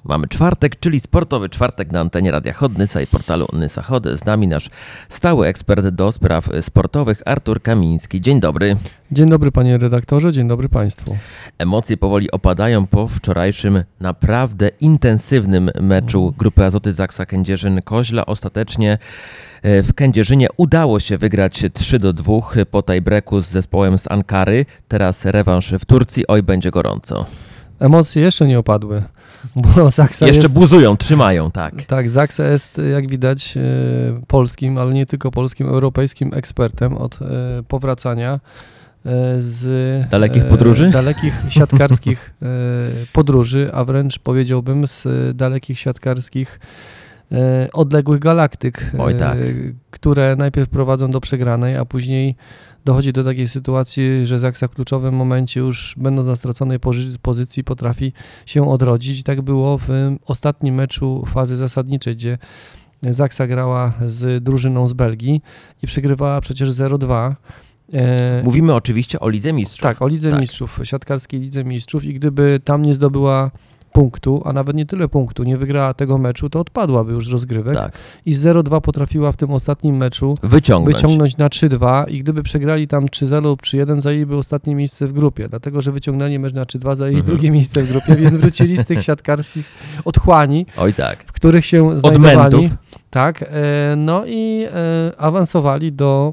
Mamy czwartek, czyli sportowy czwartek na antenie Radia Hot Nysa i portalu Nysa Hot. Z nami nasz stały ekspert do spraw sportowych Artur Kamiński. Dzień dobry. Dzień dobry panie redaktorze, dzień dobry państwu. Emocje powoli opadają po wczorajszym naprawdę intensywnym meczu Grupy Azoty Zaksa Kędzierzyn-Koźla. Ostatecznie w Kędzierzynie udało się wygrać 3-2 po tiebreaku z zespołem z Ankary. Teraz rewanż w Turcji. Oj, będzie gorąco. Emocje jeszcze nie opadły, bo Zaksa jeszcze jest... buzują, trzymają, tak. Tak, Zaksa jest, jak widać, polskim, ale nie tylko polskim, europejskim ekspertem od powracania z dalekich podróży? Dalekich siatkarskich podróży, a wręcz powiedziałbym z dalekich siatkarskich odległych galaktyk, Oj, tak. które najpierw prowadzą do przegranej, a później dochodzi do takiej sytuacji, że Zaksa w kluczowym momencie już będąc na straconej pozycji potrafi się odrodzić. I tak było w ostatnim meczu fazy zasadniczej, gdzie Zaksa grała z drużyną z Belgii i przegrywała przecież 0-2. Mówimy oczywiście o Lidze Mistrzów. Tak, o Lidze Mistrzów, siatkarskiej Lidze Mistrzów i gdyby tam nie zdobyła punktu, a nawet nie tyle punktu, nie wygrała tego meczu, to odpadłaby już z rozgrywek i z 0-2 potrafiła w tym ostatnim meczu wyciągnąć na 3-2 i gdyby przegrali tam 3-0 lub 3-1, zajęliby ostatnie miejsce w grupie, dlatego że wyciągnęli mecz na 3-2, zajęli drugie miejsce w grupie, więc wrócili z tych siatkarskich otchłani, w których się znajdowali. Tak, no i awansowali do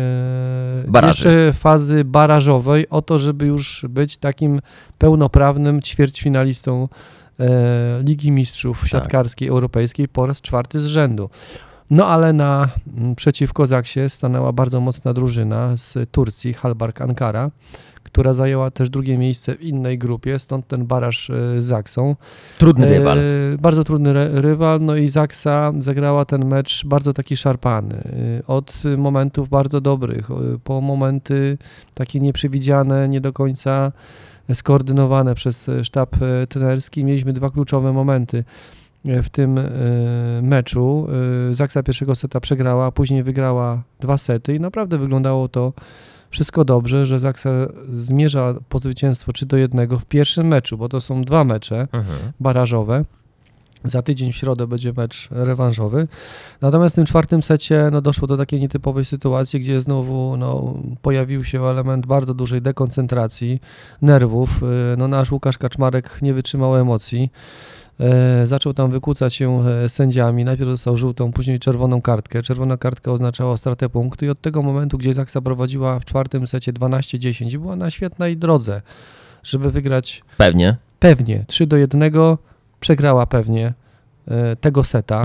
jeszcze fazy barażowej o to, żeby już być takim pełnoprawnym ćwierćfinalistą Ligi Mistrzów siatkarskiej europejskiej po raz 4 z rzędu. No ale przeciwko Zaksie stanęła bardzo mocna drużyna z Turcji, Halbark Ankara, która zajęła też drugie miejsce w innej grupie, stąd ten baraż z Zaksą. Trudny rywal. Bardzo trudny rywal, no i Zaksa zagrała ten mecz bardzo taki szarpany. Od momentów bardzo dobrych, po momenty takie nieprzewidziane, nie do końca skoordynowane przez sztab trenerski. Mieliśmy dwa kluczowe momenty w tym meczu. Zaksa pierwszego seta przegrała, a później wygrała 2 sety i naprawdę wyglądało to wszystko dobrze, że Zaksa zmierza po zwycięstwo 3-1 w pierwszym meczu, bo to są 2 mecze barażowe. Za tydzień w środę będzie mecz rewanżowy. Natomiast w tym 4. secie doszło do takiej nietypowej sytuacji, gdzie znowu pojawił się element bardzo dużej dekoncentracji, nerwów. Nasz Łukasz Kaczmarek nie wytrzymał emocji. Zaczął tam wykłócać się z sędziami. Najpierw dostał żółtą, później czerwoną kartkę. Czerwona kartka oznaczała stratę punktu i od tego momentu, gdzie Zaksa prowadziła w 4. secie 12-10, była na świetnej drodze, żeby wygrać pewnie 3-1, przegrała pewnie tego seta,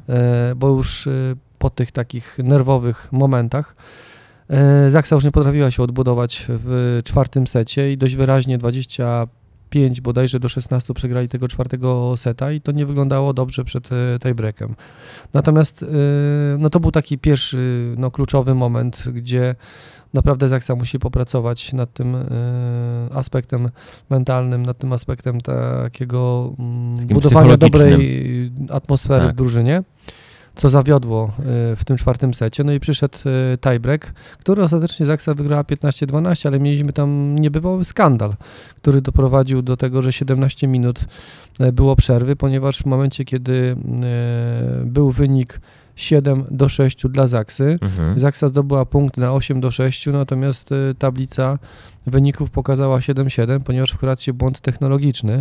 bo już po tych takich nerwowych momentach Zaksa już nie potrafiła się odbudować w 4. secie i dość wyraźnie 25 bodajże do 16 przegrali tego 4. seta i to nie wyglądało dobrze przed tiebreakiem. Natomiast to był taki pierwszy kluczowy moment, gdzie naprawdę Zaksa musi popracować nad tym aspektem mentalnym, nad tym aspektem takiego budowania dobrej atmosfery w drużynie, co zawiodło w tym 4. secie. No i przyszedł tiebreak, który ostatecznie Zaksa wygrała 15-12, ale mieliśmy tam niebywały skandal, który doprowadził do tego, że 17 minut było przerwy, ponieważ w momencie, kiedy był wynik 7-6 dla Zaksy, Zaksa zdobyła punkt na 8-6, natomiast tablica wyników pokazała 7-7, ponieważ wkradł się błąd technologiczny.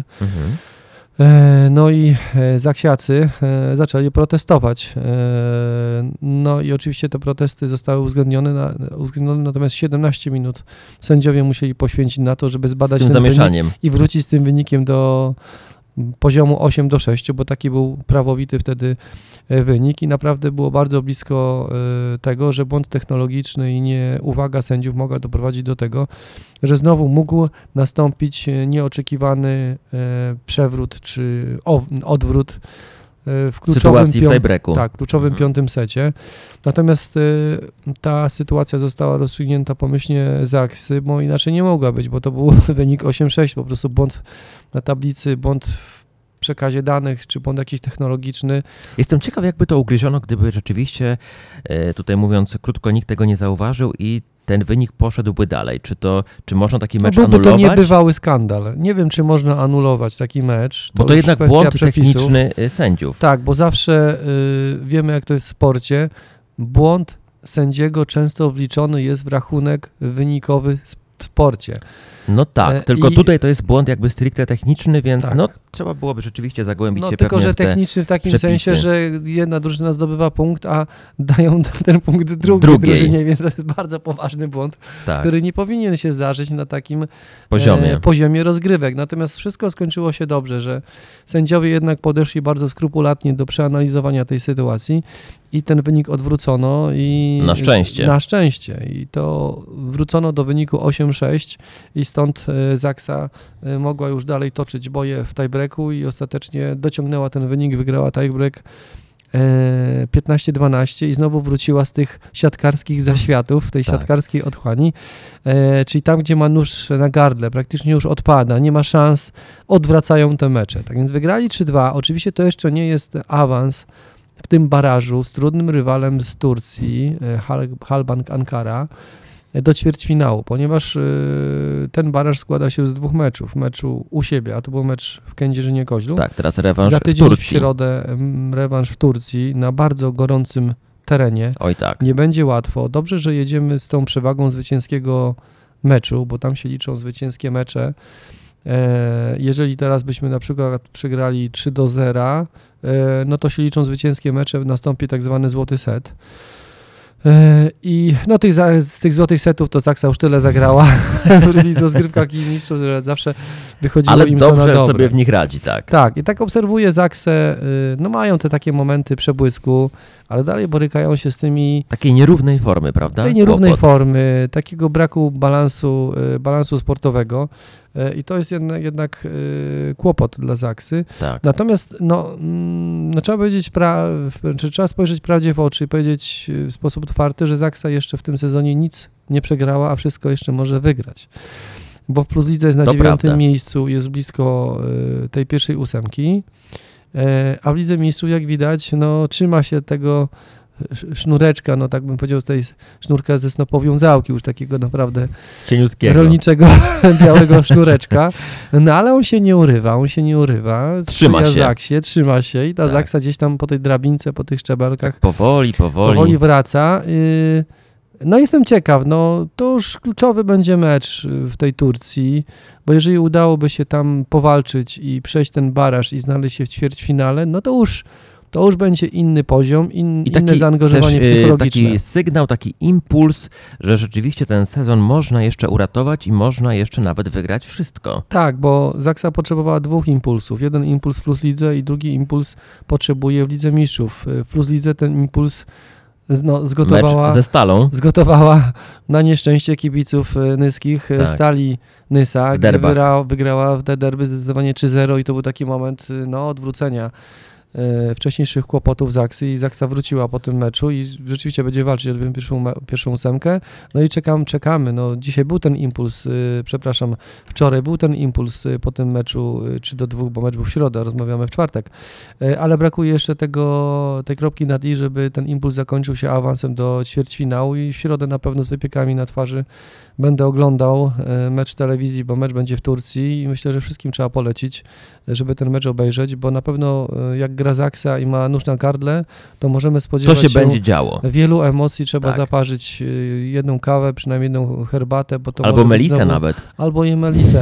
No i Zaksiacy zaczęli protestować. No i oczywiście te protesty zostały uwzględnione, natomiast 17 minut sędziowie musieli poświęcić na to, żeby zbadać ten wynik i wrócić z tym wynikiem do poziomu 8-6, bo taki był prawowity wtedy wynik i naprawdę było bardzo blisko tego, że błąd technologiczny i nieuwaga sędziów mogła doprowadzić do tego, że znowu mógł nastąpić nieoczekiwany przewrót czy odwrót w kluczowym kluczowym 5. secie. Natomiast ta sytuacja została rozstrzygnięta pomyślnie Zaksy, bo inaczej nie mogła być, bo to był wynik 8-6, po prostu błąd na tablicy, błąd w przekazie danych, czy błąd jakiś technologiczny. Jestem ciekaw, jakby to ugryziono, gdyby rzeczywiście, tutaj mówiąc krótko, nikt tego nie zauważył i ten wynik poszedłby dalej. Czy można taki mecz byłby anulować? to niebywały skandal. Nie wiem, czy można anulować taki mecz. Bo to już jednak kwestia błąd przepisów. techniczny sędziów. Tak, bo zawsze wiemy, jak to jest w sporcie. Błąd sędziego często wliczony jest w rachunek wynikowy w sporcie. No tak, tylko i- tutaj to jest błąd jakby stricte techniczny, więc Tak. no trzeba byłoby rzeczywiście zagłębić No się tylko, pewnie że w te techniczny w takim przepisy. sensie, że jedna drużyna zdobywa punkt, a dają ten punkt drugiej Drugiej. drużynie, więc to jest bardzo poważny błąd, tak, który nie powinien się zdarzyć na takim poziomie. poziomie rozgrywek. Natomiast wszystko skończyło się dobrze, że sędziowie jednak podeszli bardzo skrupulatnie do przeanalizowania tej sytuacji i ten wynik odwrócono. I Na szczęście. Na szczęście. I to wrócono do wyniku 8-6 i stąd Zaksa mogła już dalej toczyć boje w tiebreaku i ostatecznie dociągnęła ten wynik, wygrała tiebreak 15-12 i znowu wróciła z tych siatkarskich zaświatów, w tej Tak. siatkarskiej otchłani, czyli tam, gdzie ma nóż na gardle, praktycznie już odpada, nie ma szans, odwracają te mecze. Tak więc wygrali 3-2. Oczywiście to jeszcze nie jest awans w tym barażu z trudnym rywalem z Turcji, Halbank Ankara, do ćwierćfinału, ponieważ ten baraż składa się z dwóch meczów. Meczu u siebie, a to był mecz w Kędzierzynie-Koźlu. Tak, teraz rewanż Za w tydzień w Turcji. środę rewanż w Turcji na bardzo gorącym terenie. Oj tak. Nie będzie łatwo. Dobrze, że jedziemy z tą przewagą zwycięskiego meczu, bo tam się liczą zwycięskie mecze. Jeżeli teraz byśmy na przykład przegrali 3-0, no to się liczą zwycięskie mecze, nastąpi tak zwany złoty set. I no z tych złotych setów to Zaksa już tyle zagrała w rozgrywkach i mistrzów, że zawsze wychodziło Ale im to na dobrze dobre. sobie w nich radzi, tak. Tak, i tak obserwuję Zaksę, no mają te takie momenty przebłysku, ale dalej borykają się z tymi Takiej nierównej formy, prawda? tej nierównej Kłopot. formy, takiego braku balansu sportowego i to jest jednak kłopot dla Zaksy. Tak. Natomiast no trzeba powiedzieć, trzeba spojrzeć prawdzie w oczy i powiedzieć w sposób otwarty, że Zaksa jeszcze w tym sezonie nic nie przegrała, a wszystko jeszcze może wygrać. Bo w Plus Lidze jest na To 9. prawda. miejscu, jest blisko tej pierwszej ósemki, a w Lidze Mistrzów, jak widać, no trzyma się tego sznureczka, no tak bym powiedział, tej sznurka ze snopowiązałki, już takiego naprawdę Cieniutkiego. rolniczego białego sznureczka, no ale on się nie urywa, Trzyma sprzyja się. Zaksie, trzyma się i ta Tak. Zaksa gdzieś tam po tej drabince, po tych szczebelkach Powoli. wraca. No jestem ciekaw, no to już kluczowy będzie mecz w tej Turcji, bo jeżeli udałoby się tam powalczyć i przejść ten baraż i znaleźć się w ćwierćfinale, no to już będzie inny poziom, I inne zaangażowanie też, psychologiczne. taki sygnał, taki impuls, że rzeczywiście ten sezon można jeszcze uratować i można jeszcze nawet wygrać wszystko. Tak, bo Zaksa potrzebowała dwóch impulsów. Jeden impuls w Plus Lidze i drugi impuls potrzebuje w Lidze Mistrzów. W Plus Lidze ten impuls Mecz ze Stalą. zgotowała na nieszczęście kibiców nyskich Tak. Stali Nysa, W gdzie derbach. wygrała w te derby zdecydowanie 3-0 i to był taki moment odwrócenia wcześniejszych kłopotów Zaksy i Zaksa wróciła po tym meczu i rzeczywiście będzie walczyć o pierwszą ósemkę. No i czekamy. No, dzisiaj był ten impuls, wczoraj był ten impuls po tym meczu 3-2, bo mecz był w środę, rozmawiamy w czwartek, ale brakuje jeszcze tej kropki nad i, żeby ten impuls zakończył się awansem do ćwierćfinału i w środę na pewno z wypiekami na twarzy będę oglądał mecz w telewizji, bo mecz będzie w Turcji i myślę, że wszystkim trzeba polecić, żeby ten mecz obejrzeć, bo na pewno jak gra Zaksa i ma nóż na gardle, to możemy To spodziewać się będzie działo. wielu emocji, trzeba Tak. zaparzyć jedną kawę, przynajmniej jedną herbatę, bo to Albo może być melisę znowu, nawet. albo i melisę,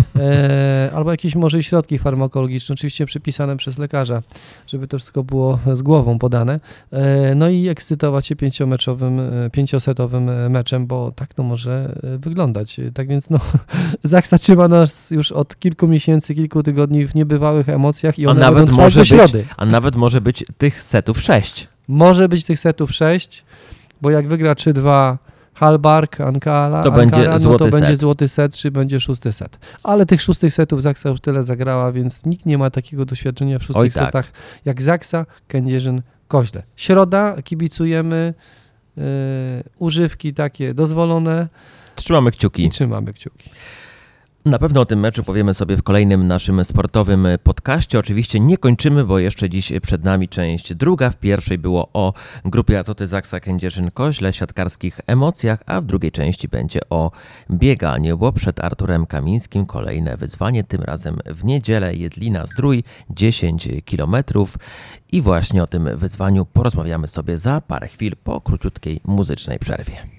albo jakieś może i środki farmakologiczne, oczywiście przypisane przez lekarza, żeby to wszystko było z głową podane, no i ekscytować się pięciosetowym meczem, bo tak to może wyglądać. Tak więc no, Zaksa trzyma nas już od kilku miesięcy, kilku tygodni w niebywałych emocjach i one będą trwać do środy. A nawet może być tych setów 6. Może być tych setów 6, bo jak wygra 3-2 Halbark, Ankara, będzie no złoty to będzie set. złoty set, czy będzie szósty set. Ale tych szóstych setów Zaksa już tyle zagrała, więc nikt nie ma takiego doświadczenia w szóstych Oj, tak. setach jak Zaksa, Kędzierzyn, Koźle. Środa, kibicujemy, używki takie dozwolone Trzymamy kciuki. i trzymamy kciuki. Na pewno o tym meczu powiemy sobie w kolejnym naszym sportowym podcaście. Oczywiście nie kończymy, bo jeszcze dziś przed nami część druga. W pierwszej było o grupie Azoty Zaksa Kędzierzyn-Koźle, siatkarskich emocjach, a w drugiej części będzie o bieganiu, bo przed Arturem Kamińskim kolejne wyzwanie, tym razem w niedzielę Jedlina-Zdrój, 10 km. I właśnie o tym wyzwaniu porozmawiamy sobie za parę chwil po króciutkiej muzycznej przerwie.